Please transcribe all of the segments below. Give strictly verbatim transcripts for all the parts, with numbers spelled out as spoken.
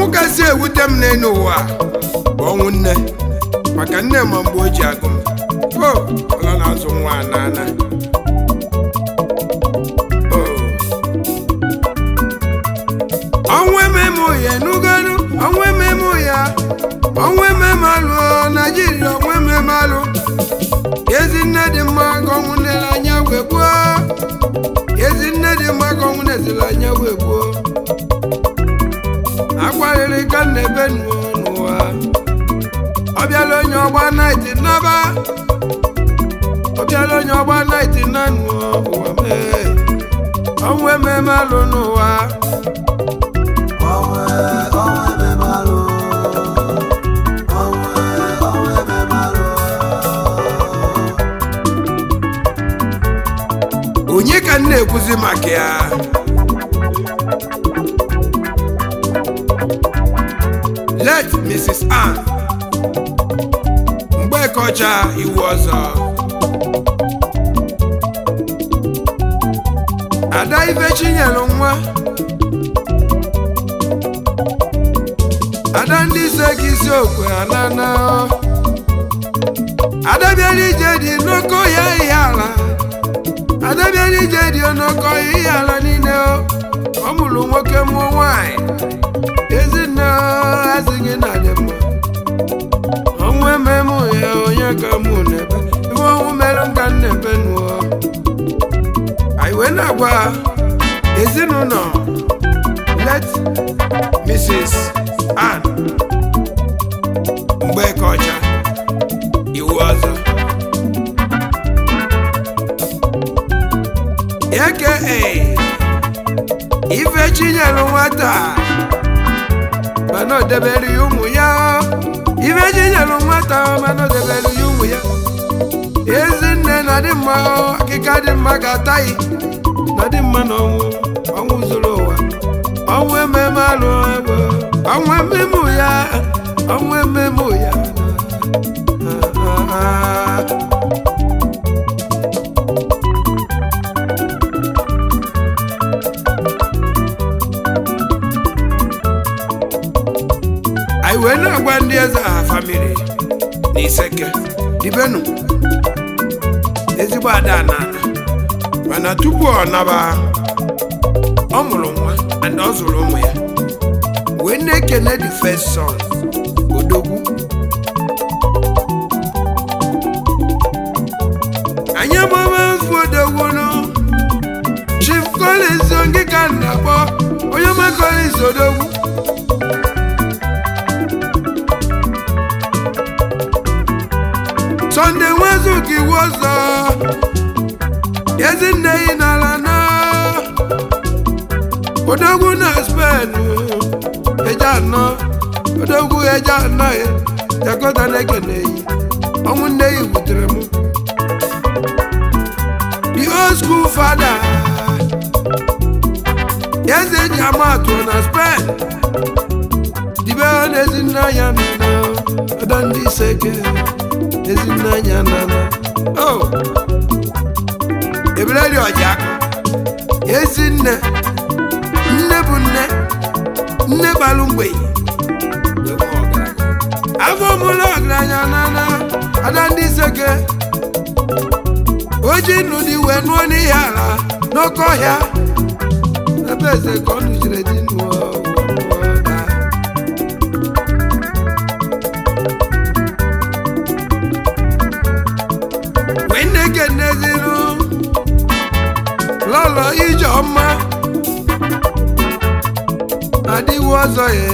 kasị ewute m n'elu ụwa bụ ọnwụ nne maka nne ma mgbe o ji agụ m o ọla na-azụ nwa n'ana ọnwụ ememe ya n'ugolu ọnwụ ememe ya ọnwụ ememe alụ Naịjirịa ọnwụ ememe alụ ezi nne dị mma ka ọnwụ nlere anya wee gbuo ezi nne dị mma ka ọnwụ neziri anya wee gbuo akwarịrị ka nna ebe n'ụwa ọ bịala onye ọgba naịtị naba ọ bịala onye ọgba naịtị na n'ụwa mee ọnwụ ememe alụ n'ụwa onye ka nna ekwuzi maka ya let Missus Ann Mgbekọcha iwu ọzọ Ada Ifechinyelu nwa Ada ndị ise ka isi okwe anana Ada bịara ije dị n'oko ya ihe ala Ada bịara ije dị n'oko ihe ala niile ọ mụrụ nwoke mụọ nwanyị ezinne azịghị na dị mma ọnwụ ememe ya onye ka mụ n'ebe iwe ọnwụ mere nka n'ebe nụọ anyị wee na-agwa ezinụlọ let Missus Ann Mgbekọcha iwu ọzọ aka Ifechinyelu nwata mana o debere ya ụmụ ya Ifechinyelu nwata mana o debere ya ụmụ ya ezinne na dị mma akịka dị mma ga-ataghị na dị mma na ọnwụ ọnwụ zuru ụwa ọnwụ ememe alụ ọnwụ ememe ya ọnwụ ememe ya anyị wee na-agwa ndị eze ha famili na Iseke dibenu ezigbo ada na mana tupu ọ naba ọ mụrụ nwa and ọ zụrụ ụmụ ya wee na-ekene the first son Odogwu anyị agbaba mfu Odogwu nụ Chief Collins Ongika na-akpọ onye ọma Collins Odogwu Sunday Nwazuka iwu ọzọ ezinne yi n'ala na Odogwu na Spain eje anọ Odogwu eje anọ ya Jakọta na-ekene yi ọnwụ nne yi wutere m the old school father eze ji amatụ na Spain dibe na ezinne ya nọ ọdọ ndị Iseke ezinne anya nana oh ebere dị ọja ezinne nne bụ nne nne gbalụ mgbe afọ mụrụ ọgaranya nana ada ndị Iseke oji nnu dị wee nụọ n'ihe ala n'oke ọhịa ebe eze ka ọ nụjire dị nụọ n'eziru lọlọ Ijeọma adịwo ọzọ ya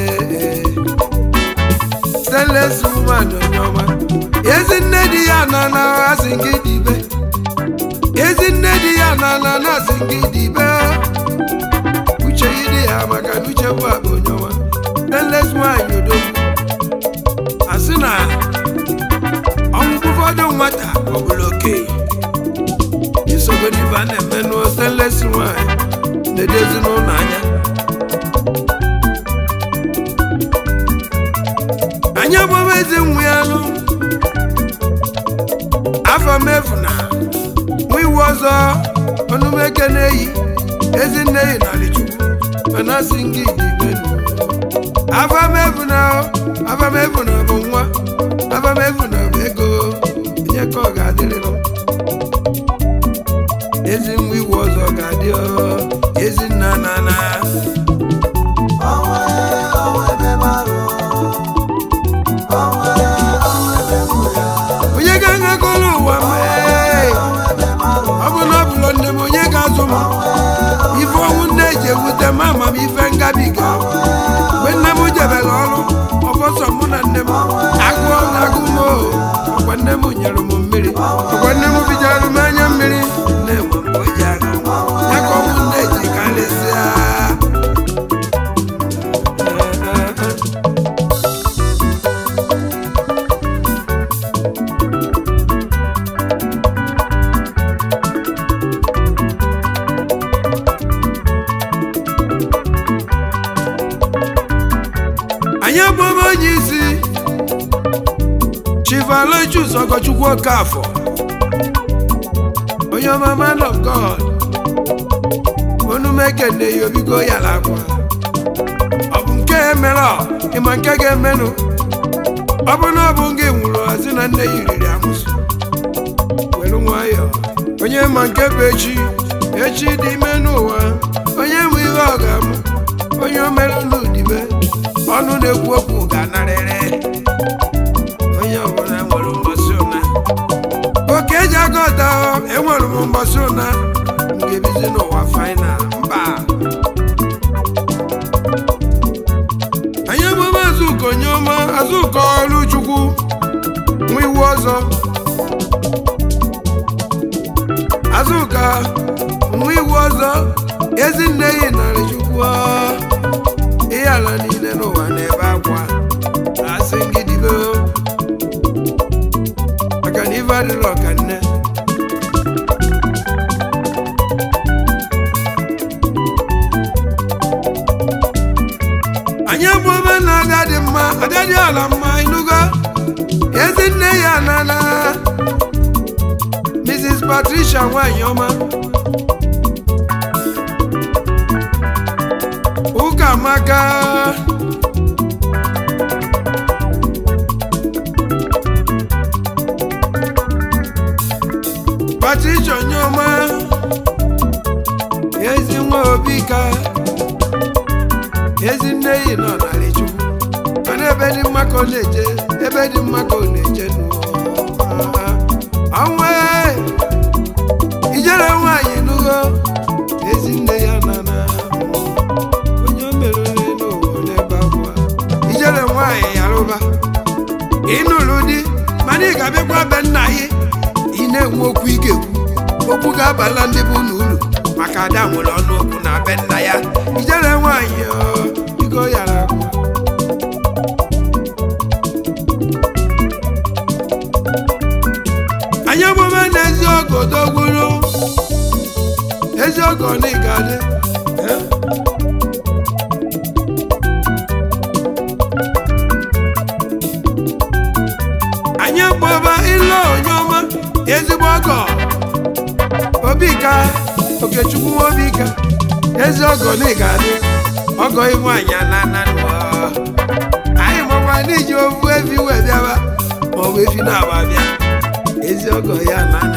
Stainless woman onye ọma ezinne di ya na na asị gị dibe ezinne di ya na na na asị gị dibe uche yi dị ya maka na uche bụ akpa onye ọma Stainless nwanyị Odogwu asị na ọnwụ ụfọdụ nwata ọ bụla okenye isogodiba na-eme n'o Stainless nwanyị na-edezi n'ụlọ anya anya gbaba ezi nwa ya nụ afọ mefu na nwa iwu ọzọ ọnụmeke na-eyi ezinne yi n'Alichukwu mana asị ngị igbe Avamevuna, avamevuna bụ nwa, avamevuna bụ ego, onye ka ọ ga-adịrị nọ. Ezi nwa iwu ọzọ ga-adị ọ, ezi nna na na. Onye ga-agakọrọ ụwa mee, ọ bụ na ọ bụrụ nne m onye ga-azụ m. Ife ọnwụ nne ji ewute m ama m ife ngabiga. Mgbe nne m jebere ọrụ ọbọsọ mụ na nne m agụọ na agụ m ọkwa nne m nyere m mmiri ọkwa nne m bijara m anya mmiri nne m mgbe o ji agụ ya ka ọnwụ nne ji karịsịa. Anyị abụọ onye isi Chief Aloysius Ogochukwu Okafọ, onye ọma man of God, onumeke nne ya obigo ya lakwa. Ọ bụ nke emere ịma nke ga-emenụ, ọ bụ na ọ bụ nke nwụrụ asị na nne ya riri amụsụ. Were nwayọọ, onye ma nke bụ echi, echi dị ime n'ụwa, onye nwe ihe ọ ga-amụ, onye o mere n'udibe ọnụ na-ekwu okwu ga-anarịrị. Onye ọbụla nwere mgbasị ụna oke eji aga ọta, enwere m mgbasị ụna m ga-ebizi n'ụwa fainal mba. Anyị emume Azụka Onyeọma, Azụka Oluchukwu nwa iwu ọzọ, Azụka nwa iwu ọzọ, ezi nne ya narị Chukwu. Ihe ala niile n'ụwa n'ebe akwa na-asị ngịdịbe maka na ife adịrị ọka nne. Anyị bụ ome na agadi mma, agadi ala mma ịnụgo ezi nne ya nana Missus Patricia nwanyị ọma Ụkamaka. Patricia Onyeọma, ezi nwa Obika, ezi nne yi nọ narị Chukwu. Mana ebe dị mma ka ọ na-eje, ebe dị mma ka ọ na-eje n'ụwa. Ọnwa ijere nwanyị nụgo ezi nne ya nana nwanyị yarụba ịnụrụ di mana ị ga-abịakwa be nna gị ị na-enwe okwu ị ga-ekwu, okwu ga-abala ndị bụ n'uru maka ada nwere ọnụ okwu na be nna ya. Ijere nwanyị igo yara akwa. Anyị emume na ezi ọgọ dogwuru ezi ọgọ na ịgadị Baba ilo Onyeọma, ezigbo ọgọ Obika, Okechukwu Obika, ezi ọgọ na ịgadị ọgọ ihu anya na na nwa. Anyị makwa n'iji ofu efi wee bịaba ma ọ bụ efi na-aba bịa, ezi ọgọ ya na na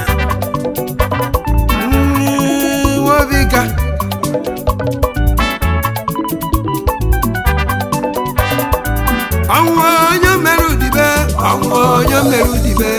Obika. Ọnwa onye mere udibe, ọnwa onye mere udibe,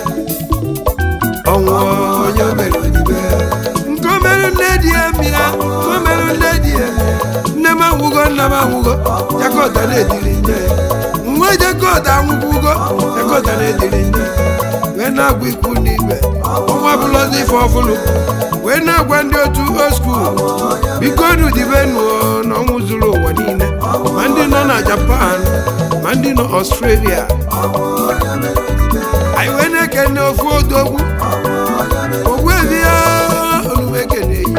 ọnwa onye mere udibe. Nke o mere nne di ya mmiri, nke o mere nne di ya nne m anwụgo, nna m anwụgo, Jakọta na-ediri nne. Nwa Jakọta anwụkwugo, Jakọta na-ediri nne. Wee na-agwa ikwu n'ibe, ọnwa bụlọzi ife ọfụlụ. Wee na-agwa ndị otu old school, biko udibe nụọ na ọnwụ zuru ụwa niile, ma ndị nọ na Japan ma ndị nọ Australia. Anyị wee na-ekene ofu odogwu Ogbuefi Onumekene yi.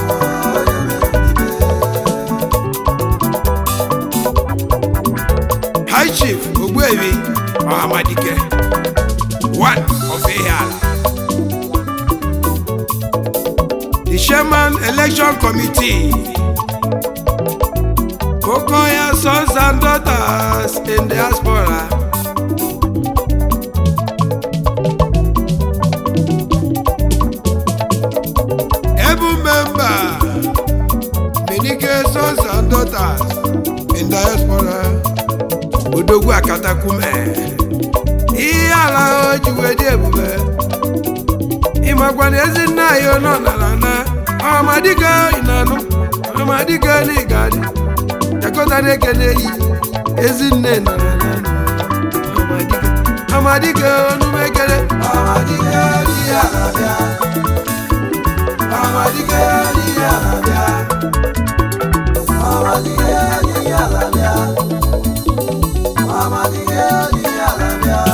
High Chief Ogbuefi Ọhamadike, one of Ihiala, the Chairman Election Committee, Okoya sons and daughters in diaspora. Every member, Menike sons and daughters in diaspora. Odogwu Akatakume. Iyala ojuwe di ebube. Imagwana ezinna yo no nalana. Amadiga inanu. Amadiga ni gadi. Yakota nekene yi. Ezinne nalana. Amadiga. Amadiga numekele. Amadiga ni alabia. Amadiga ni alabia. Amadiga ni alabia. Amadiga ni alabia.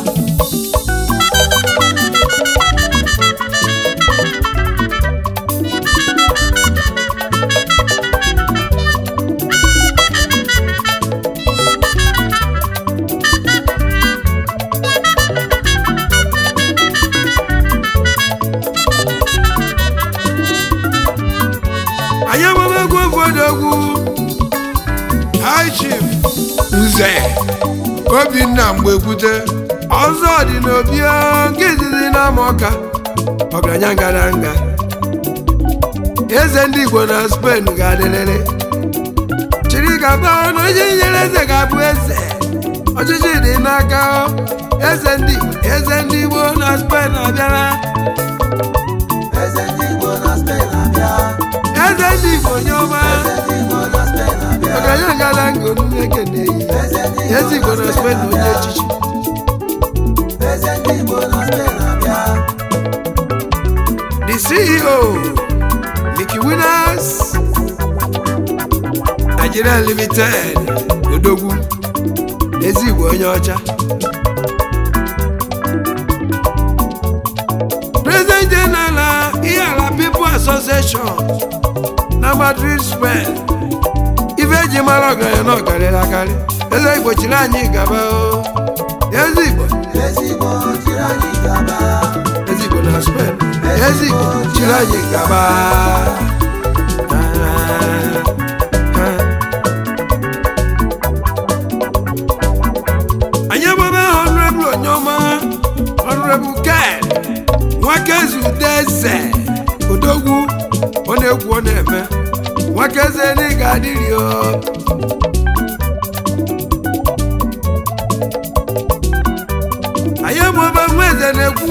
High Chief Nze Obinna Mgbekwute ọzọ dị n'obi nke izizi n'Amawka ọgaranya ngaranga eze ndị Igbo na Spain ga-adịrịrị chiri gaba na onye nyere eze ga-abụ eze ọchịchị dị n'aka eze ndị eze ndị Igbo na Spain abịara eze ndị Igbo na Spain abịa eze ndị Igbo nye ọma ọgaranya ngaranga onume kene yi eze Igbo na Spain onye echichi the C E O Mickey Winners Nigeria Limited Odogwu ezi Igbo onye ọcha President General Iyala People Association na Madrid Spain ife ji mara ọgaranya na ọgarịrị akarị eze Igbo chiri anyị gaba eze Igbo eze Igbo chiri anyị gaba eze Igbo na Spain eze Igbo chiri anyị gaba anyị agbaba honorable Onyoma honorable Ken Nwakeze Udeze Odogwu ọ na-ekwu ọ na-eme Nwakeze ni ga-adịrị o anyị agbaba nweze na-ekwu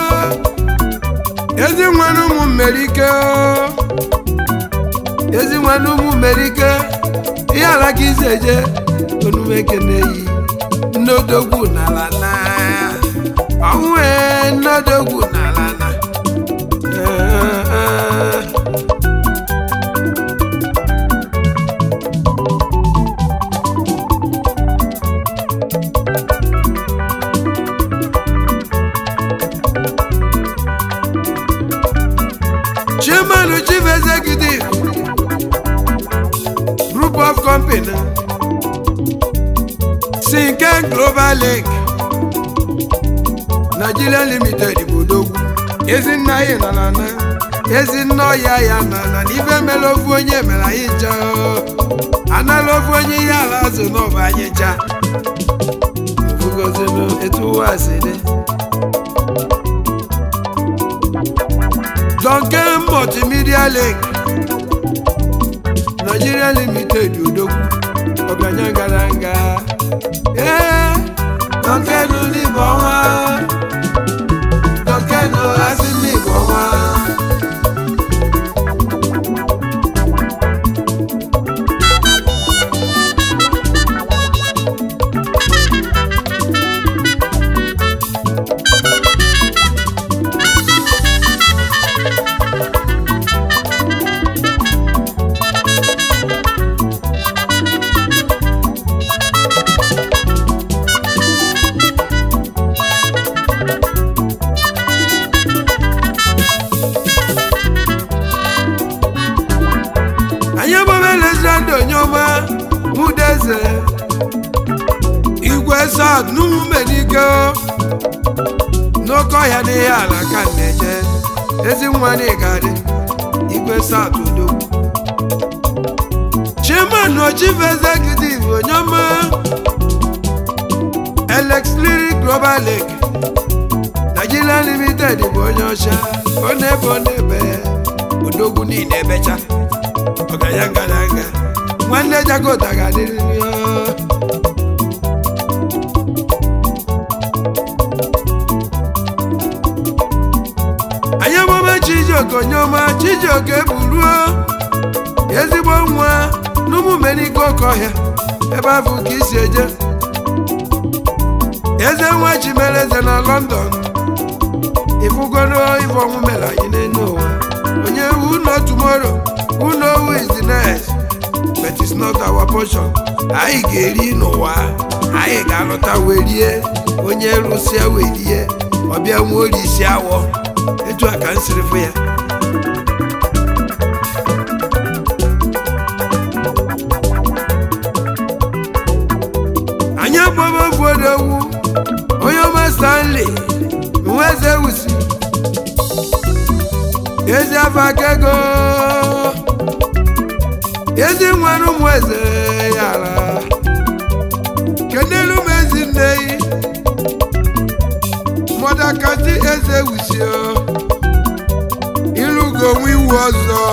ezi nwanne ụmụ mmerike ezi nwanne ụmụ mmerike ihe ala ka isi eje onume keneyi nnodogwu n'ala na ọnwụ ee nnodogwu n'ala na Chairman Chief Executive Group of Company Sinken Global Link Nigeria Limited Odogwu Ezinna anyị nọ na na Ezinna ọya ya nọ na n'ife mere ofu onye mere anyị ncha anala ofu onye ihe ala azụ n'ọba anyị ncha ofugozinu etu ụwa si dị Duncan Multimedia Link Nigeria Limited Odogwu ọgaranya ngaranga ee Duncan n'Igbo ọnwa Duncan asị n'Igbo ọnwa Onyoma Mudeze Igwe South Numenike n'oke ọhịa n'ihe ala ka na-eje ezi nwa n'ịgadị Igwe South Odogwu Chairman no chief executive onyoma Alex Lyric Global Lake Nigeria Limited bonyosha one bonebe odogwu ni nebecha ogayanga langa nwanne Jagota gadiri ayamoma Chijioke Onyoma Chijioke buruo ezigbo nwa n'umume n'ikokohia ebe afụ ka isi eje eze nwa Chimeleze na London ifugoro ife ọnwụ mere anyị n'elu ụwa onye who know tomorrow who know who is the next but it's not our portion anyị ga-eri n'ụwa anyị ga-alọta werie onye rụsịa werie ọbịa nwa ori isi awọ etu a ka nsiri fụ ya anya bọbọ fọdọwu onye ọma Stanley nweze wusi ezi afa kego ezi nwanụ ụmụ eze yara kedelu m ezi nneyi mọdakati eze wusi ilugo onwe iwu ọzọ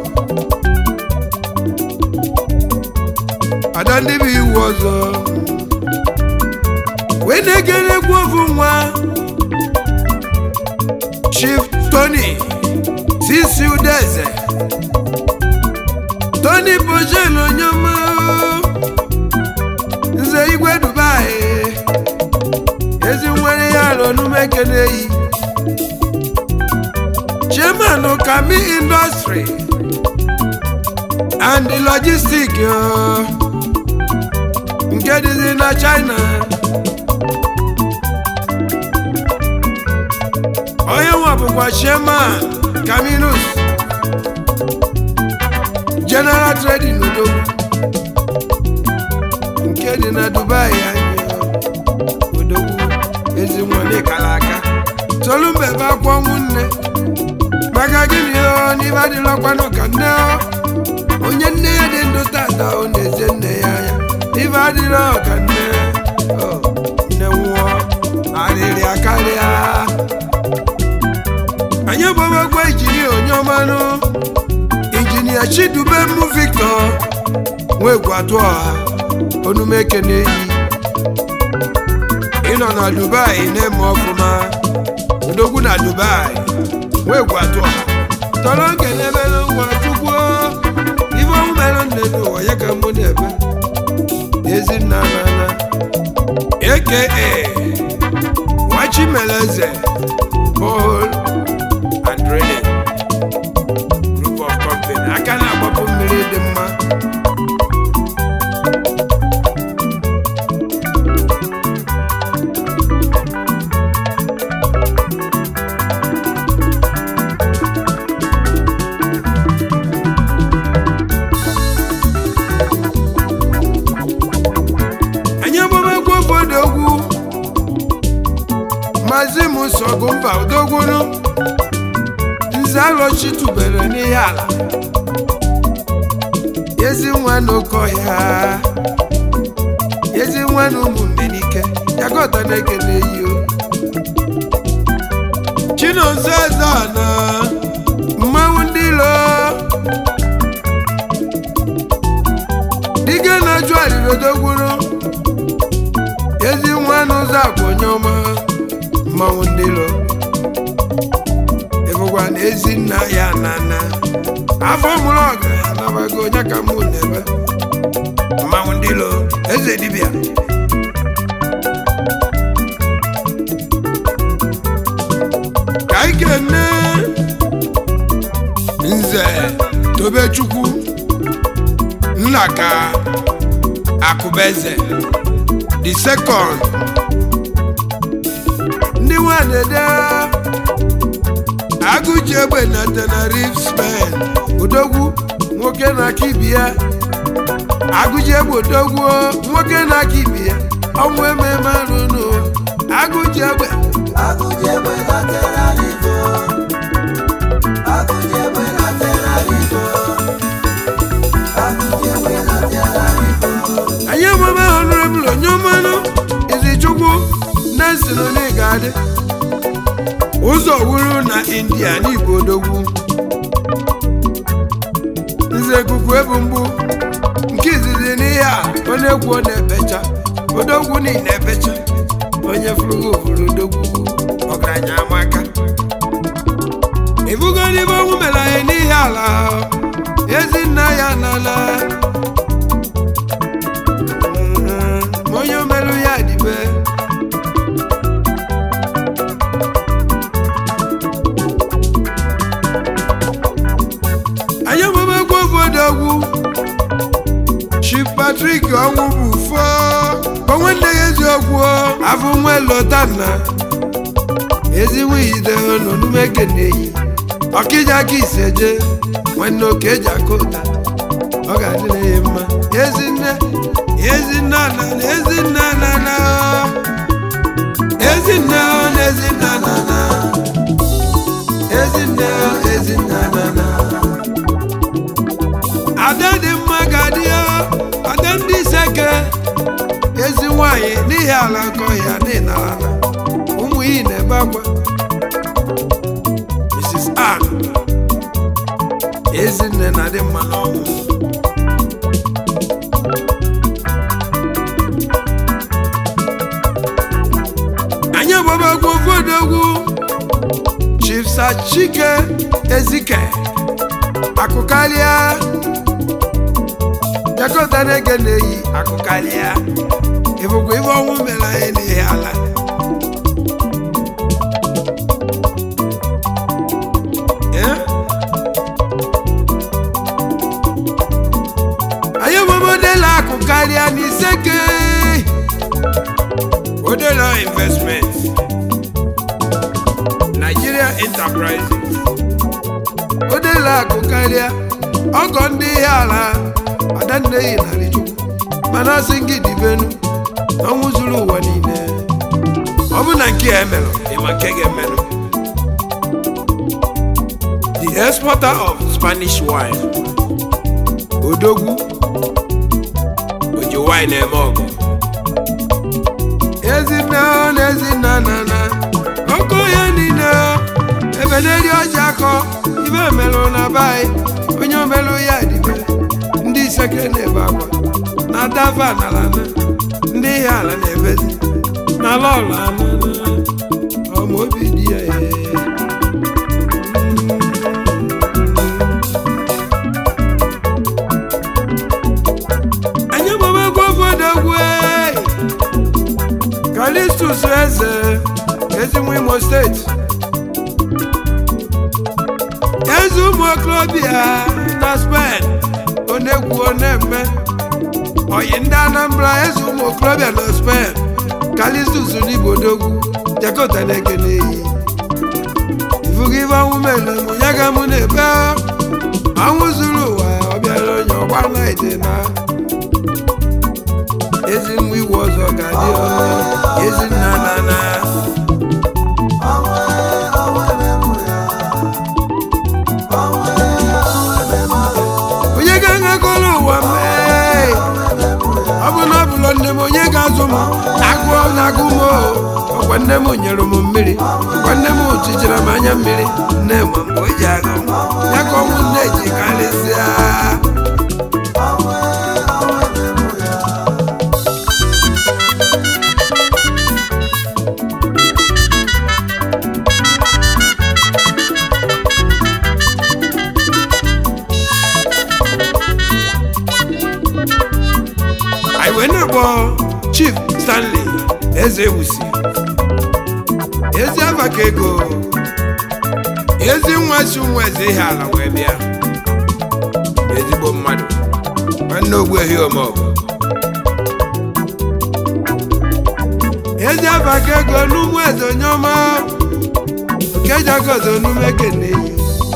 ada ndị bụ iwu ọzọ wee na-egere egwu ofu nwa Chief Tony Sisi Udeze Tony Bojel Onyoma nze igwe Dubai ezi nwere ya alọ n'umekeneyi Chairman Kami Industry and the Logistics nke dịzi na China onye nwa bụkwa Chairman Caminus General Trading Odogwu nke dị na Dubai anyị Odogwu ezi nwane kala aka tolu mbebe akwa nwunne maka gịnị o n'ibe adịlọkwanụ ka nne o onye nne ya dị ndụ tata ọ na-eze nne ya anya n'ibe adịlọ ka nne nne nwụọ arịrị akarịa anyị gbabagwa injinia Onyeọmanụ injinia Chidubem Victor nwegwu atụ ọha onumeke n'eyi ịnọ na Dubai na-eme ọfụma odogwu na Dubai nwegwu atụ ọha tọrọ nke n'ebere ngwa chukwu ife ọnwụ mere nne n'ụwa ya ka mụ na-ebe Ezinna Nana aka nwa Chimeleze Paul Drilling Group of Company aka na-agbapụ mmiri dị mma anyị agbabakwa obodo ogwu Maazị Musogumba Odogwunu Nzalochi tubere n'ihe ala ezi nwa n'okohia ezi nwa n'ụmụnne n'ike Jagota na-ekele iyo Chinonso Ezana mmanwụ ndị ilo dike na-ajụ alịrị Odogwunu ezi nwa n'ụzọ akwa Onyeọma mmanwụ ndị ilo ebụkwa na Ezinna ya nana afọ mụrụ ọga anabago onye ka mụ n'ebe mmanwụ ndị ilo eze dibịa ka ike nne nze Tobechukwu Nnaka Akụbeze the second ndị nwanede Agụji egbe na Tenerife Spain Odogwu nwoke na Kibia Agụji egbe Odogwu nwoke na Kibia ọnwụ ememe anụnụ Agụji egbe Agụji egbe na Tenerife Agụji egbe na Tenerife Agụji egbe na Tenerife ụzọ wuru na India n'Igbo odogwu nze kuku ebu mgbu nke izizi n'ihe a onye kwuo na-ebecha odogwu niile ebecha onye furu ofuru odogwu ọgaranya amaka ibugo n'ibe ọnwụ mere anyị n'ihe ala ezi nna ya n'ala ma onye omerụ ya dịbe anyị omemegwu odogwu Chief Patrick ọnwụ bụ fo onwe nne ya eziokwu afọ nwe lotanna ezinwide n'onumekene-eyi ọkịja aka iseje nwanne oke eji aka ụta ọ ga-adịrị ya mma ezinne ezinne na ezinne na na ezinne na ezinne na na ezinne ezinne na na ada dị mma ga-adị ada ndị seke ezi nwanyị n'ihi ala nkọ ya n'ịnara ụmụ iyi na-ebe akwa Missus Ann ezinne na dị mma n'ọnwụ anyị gbabagwu odogwu Chief Sachike Ezike akụkalịa Jakọta na-ege na-eyi akụkalịa ịbụkwa ibe ọnwụ mere anyị n'ihe ala anyị gbabodela akụkalịa n'iseke Odela Investment Nigeria Enterprises Odela akụkalịa ọgọ ndị ihe ala Adanne narị chukwu mana asị gị dibenu ọnwụ zuru ụwa niile ọ bụ na nke ya emelụ ịma nke ga-emelụ the exporter of Spanish wine odogwu oji wine eme ọgụ ezinne na ezinne na na ọkụ ya niile ebe na-eri ọjị akọ ibe emelụ na baị onye omelụ ya dibe ndị iseke na-ebe akwa na dava n'ala ndị ihe ala na-ebezi n'ala ọla ọma obi dị ya anyị gbabagwu odogwu Kalistus eze ezinwe Imo steeti eze ụmụ okorobịa na Spain onegwu onemme oyi ndị Anambra eze ụmụ okorobịa na Spain Kalistus n'Igbo odogwu Jakọta na-ege na-eyi ifugo ife ọnwụ mere mụ ya ga mụ na-ebe ọnwụ zuru ụwa ọ bịara onye ọgba naịdị na ezi nwa iwu ọzọ ga-adị ezi nna na na onye ga-aṅakọrọ ụwa mee ọ bụ na ọ bụlọ nne m onye ga-azụ m agụọ na-agụ m ọkwa nne m nyere m mmiri ọkwa nne m chichara m anya mmiri nne m mgbe o ji agụ ya ka ọnwụ nne ji karịsịa Chief Stanley Ezewusi ezi abaka ego ezi nwa si nwa eze ihe ala wee bịa ezigbo mmadụ nwanne ogbu ehi omọgụ ezi abaka ego n'ụmụ eze onye ọma nke jagozo n'ume kene-eyi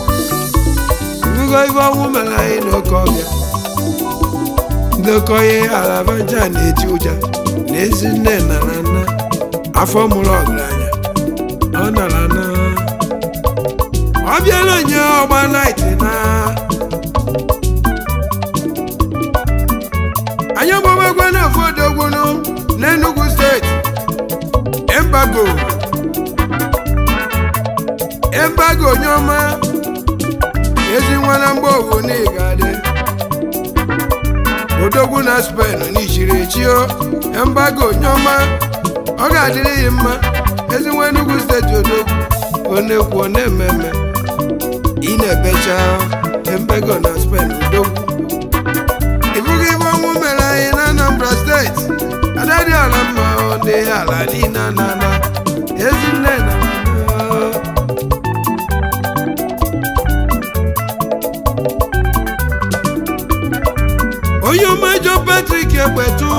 ugo ibe ọnwụ mere anyị n'oke ọbịa ndị okoye alabanja na-eti ụja n'ezi nne na na nna afọ mụrụ ọgaranya ọ nara na ọ bịala onye ọgba naịtị na anyị gbabagwa na ofu odogwunu n'Enugu steeti Embago Embago Nyoma ezi nwana mgbe owu n'igade odogwu na Spain n'ishiri echio Embago Nyoma ọ ga-adịrị ya mma ezi nwa Enugu steeti odogwu onekwu na-ememe ị na-ebecha Embago na Spain odogwu ịbụghị ibe ọnwụ mere anyị na Anambra steeti adadị ala mma ọ dị ala niile na na ezi nne na onye ọma John Patrick Egbetu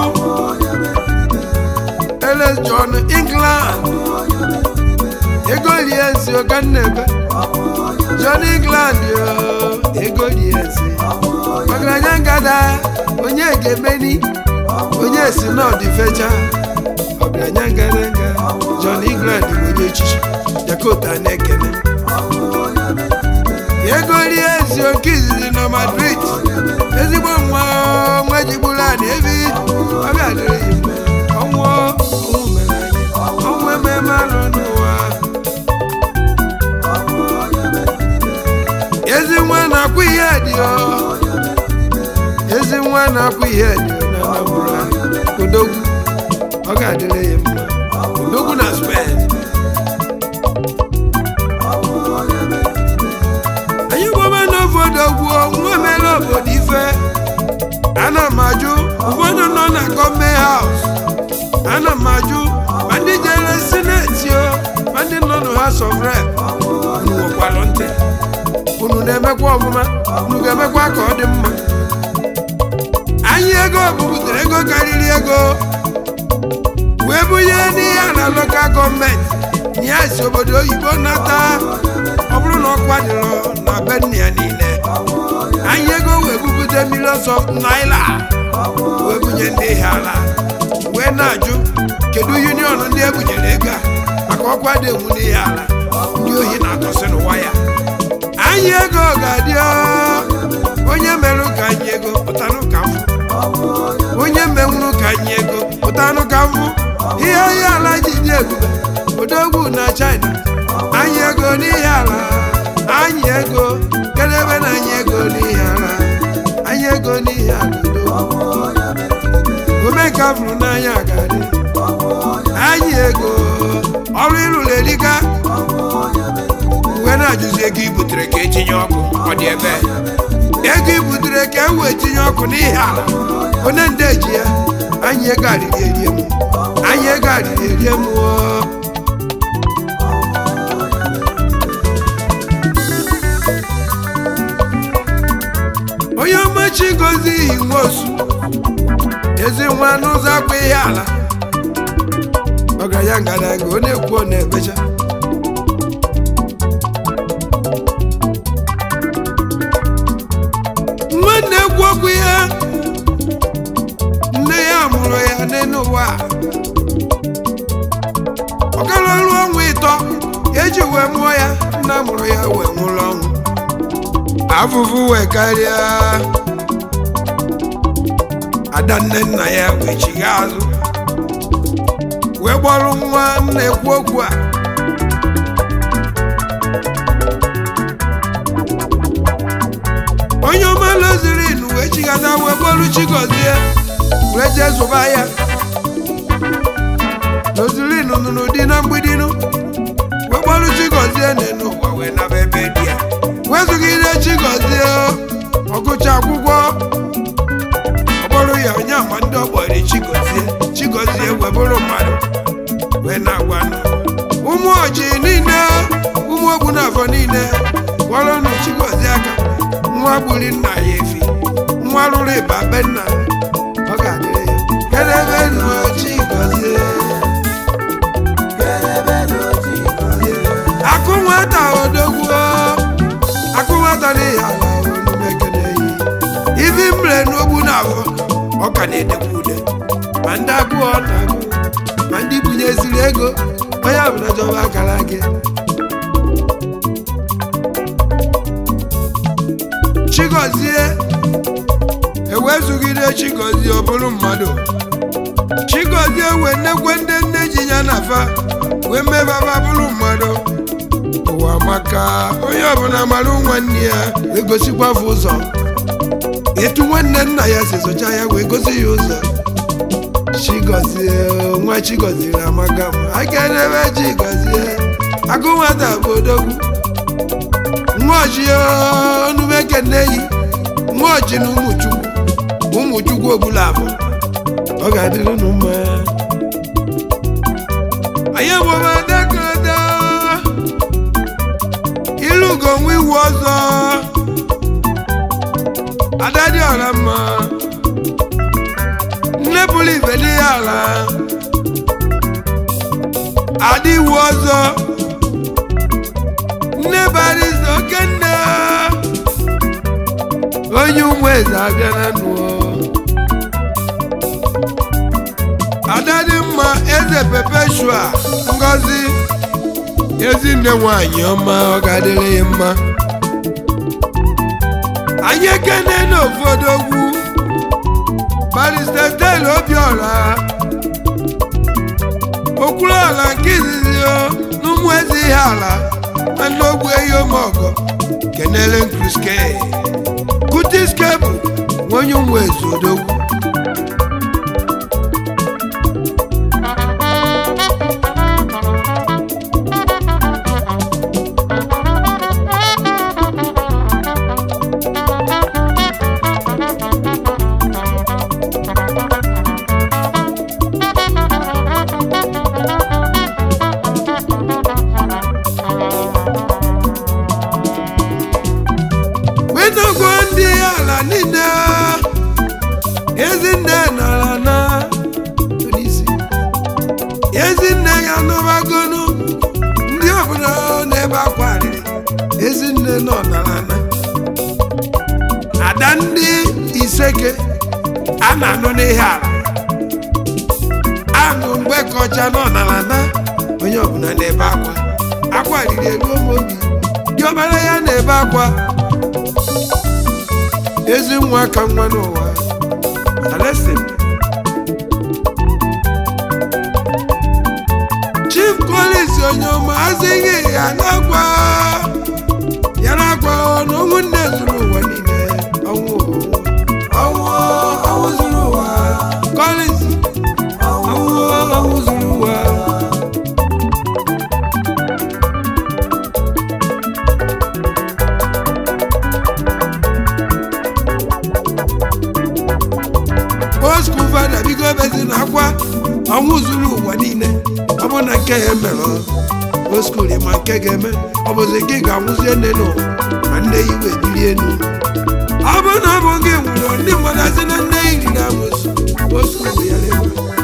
Eles John England ego liensi Okanebe John England yo ego liensi ọgaranya ngada onye gemeni onye si n'ọdị fecha ọgaranya ngada nga John England onye echichi Dakota na-ekene ego liensi okizizi na Madrid ezigbo nwa nwa jigburu a na-ebi ọ ga-adịrị ọnwụ ọnwụ mere anyị ọnwụ ememe alụ n'ụwa ezi nwa na-akwụ ihe dị ezi nwa na-akwụ ihe dị na Anambra odogwu ọ ga-adịrị ya mma odogwu na Spain anyị gbaba n'ovodogwu nwa mere obodo ife ana m ajụ ụfọdụ nọ na gọọmenti haus ana m ajụ ma ndị jere sineti o ma ndị nọ na House of Rep unu nwekwalụ ntị unu na-emekwa ọmụma unu ga-emekwa ka ọ dị mma anyị ego bubutere ego karịrị ego wee bunye n'ihe a na lokal gọọmenti nye si obodo oyibo nata ọ bụrụ na ọkwa dịrọ na be nne ya niile anyị ego wee bupụta millions of naira wee bunye ndị ihe ala wee na-ajụ kedu union ndị ebunyere ego a maka ọkwa dị egwu n'ihe ala ndị ohi na-atọsị n'ụwa ya anyị ego ga-adị onye mere ka anyị ego pụtanụ ka mfụ onye menwuru ka anyị ego pụtanụ ka mfụ ihe onye ala ji dị ebube odogwu na China anyị ego n'ihe ala anyị ego kedebe na anyị ego n'ihe ala anyị ego n'ihe ala omeka fụrụ n'anya ga-adị anyị ego ọrụ ịrụrụ erika uwe na-ajụzi ego ibutere ka etinye ọkụ ọ dị ebe ego ibutere ka e wee tinye ọkụ n'ihe ala onye nde ji ya anyị ego arịrị erie m anyị ego arịrị erie m onye ọmachi gozi ihi nwosu ezi nwa n'ụzọ akwa ihe ala ọgaranya ngadaga ọ na-ekwu ọ na-ebecha nwanne ekwu okwu ya nne ya mụrụ ya n'elu ụwa ọ gara ọrụ ọnwa ịtọ eji wee mụọ ya nna mụrụ ya wee nwụrụ ọnwụ afụfụ wee karịa ada nne nna ya wee chigha azụ wee gbọrọ nwa nna ekwu okwu a onye ọma Lozirin wee chighata wee gbọrọ Chigozie wee jee zụba ya Lozirin nụrụ di na mgbidinu wee gbọrọ Chigozie n'elu ụwa wee naba ebe di ya wee zụgide Chigozie ọgụcha akwụkwọ ọ bụrụ ya onye ama ndị ọgbọrị Chigozie Chigozie wee bụrụ mmadụ wee na-agwa ụmụ ọjị niile ụmụ ogbu n'afọ niile gwara nụ Chigozie aka nwa gburi nna ya efi nwa rụrụ ịba be nna ọ ga-adịrị ya kedebe nụ Chigozie akụ nwata odogwu akụ nwata n'ihi ala onumekene yi ibi mre n'ogbu n'afọ ọ ka na-edekwa ude ma ndị agụọ na-agụ ma ndị bunyeziri ego onye ọbụla jọba akara gị Chigozie ewezugide Chigozie ọ bụrụ mmadụ Chigozie wee nnekwe ndị nne ji ya na fa wee mmebaba bụrụ mmadụ ụwa maka onye ọbụla mara nwanne ya wee gosikwa afọ ụzọ etu nwanne nna ya si socha ya wee gosi ya ụzọ Chigozie nwa Chigoziri amaka m aka n'ebe Chigozie agụ nwata bụ odogwu nwaoji onumeke nneyi nwaoji na ụmụchukwu ụmụchukwu ogbula abụ ọ ga-adịrị unu mma anyị bụbadakodo ilugo nwa iwu ọzọ adadị ọra mma nne bụrụ ibe n'ihe ala adị iwu ọzọ nne bara izu oke nne onye ụmụ eze abịa na nụọ adadị mma eze Perpetua Ngozi ezinne nwanyị ọma ọ ga-adịrị ya mma anyị ekene n'ofu odogwu Barrister Stella Obiora Okwuluọla nke izizi n'ụmụ eze ihe ala na n'ogbu ehi omeọgọ kenele nkruske Kutiske bụ onye ụmụ eze odogwu Ezinne nara na Olise Ezinne ya n'ọbagonu ndị ọbụla n'ebe akwarịrị Ezinne nọ nara na ada ndị Iseke a na-anụ n'ihe ala anụ mgbe kọcha nọ nara na onye ọbụla n'ebe akwa akwarịrị elu obi dị ọbara ya n'ebe akwa ezi nwa ka nwa n'ụwa Listen. Chief Collins Onyoma azịghị ya n'agwa ya n'agwa n'ọnwụ nne zuru ụwa niile ọnwụ ọnwụ ọnwụ zuru ụwa Collins ọnwụ ọnwụ zuru ụwa Oskuvada bigo bezi na akwa ọnwụ zuru ụwa niile ọ bụ na nke ya mere oskuli ma nke ga-eme ọ bụzi gị ga-anwụzie nne n'ụwa ma nne ya iwe biri elu ọ bụ na ọ bụ gị nwụrụ ndị mmadụ asị na nne ya riri amụsụ oskuli ya lewe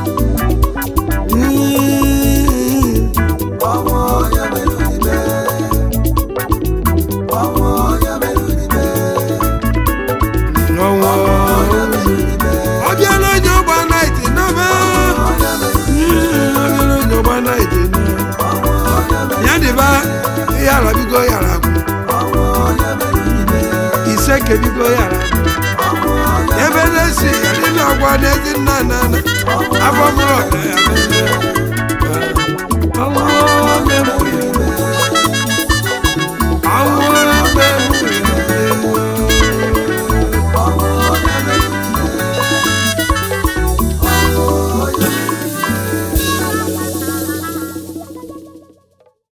yàrá bigo yàrá Iseke bigo yàrá ebe n'esi nínú ọgbọ n'ezi nna nna abọmụrụ ọda ya